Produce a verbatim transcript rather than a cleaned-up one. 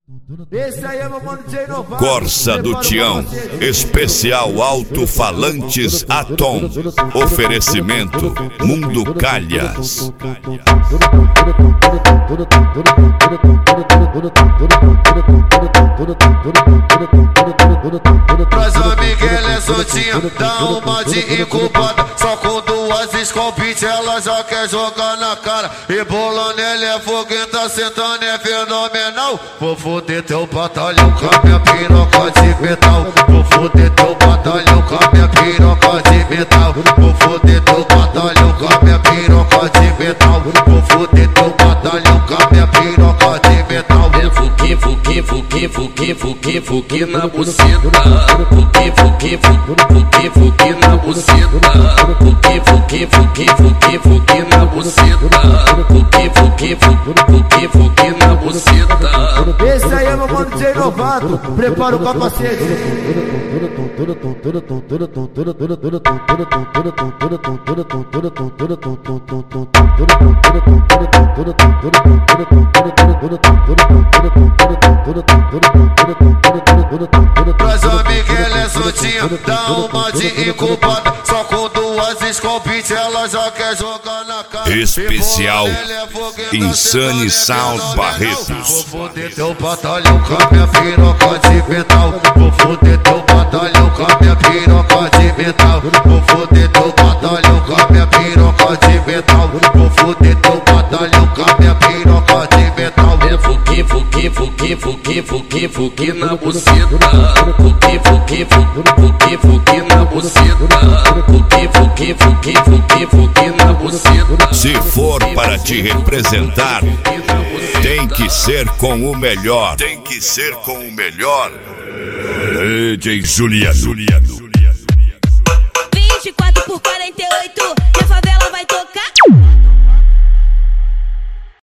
Esse aí é meu mano D J Novato. Corsa do Tião, especial alto-falantes Atom. Oferecimento Mundo Calhas. Traz a Miguel é soltinha, dá uma de incubada. Só com duas escopite ela já quer jogar na cara. E bolando ele é foguenta, sentando é fenomenal. Vou foder teu batalhão com a minha piroca de metal. Vou foder teu batalhão com a minha piroca de metal. Vou foder teu batalhão com a minha piroca de metal. Vou foder teu batalhão com a minha piroca de metal. Fuki, fuki, fuki, fuki, fuki, fuki na buceta. Fuki, fuki, fuki, fuki na buceta. Fuki, fuki, fuki, fuki, fuki na buceta. Fuki, fuki, fuki, fuki na buceta. Esse aí é meu mano D J Novato. Prepara o capacete. Traz a Miguel é soltinha, dá uma de incubada. Só com duas escopite ela já quer jogar na cara. Especial Insane Sound Barretos. Vou foder teu batalhão com a minha piroca de metal. Vou foder teu batalhão com a minha piroca de metal. Vou foder teu batalhão com a minha piroca de metal. Vou foder teu batalhão com a minha piroca de metal. Fuki, fuki, fuki, fuki, fuki, fuki na buceta. Fuki, fuki, fuki, fuki na buceta. Fuki, fuki, fuki, fuki, fuki na buceta. Se for para te representar, tem que ser com o melhor. Tem que ser com o melhor. D J Juliano.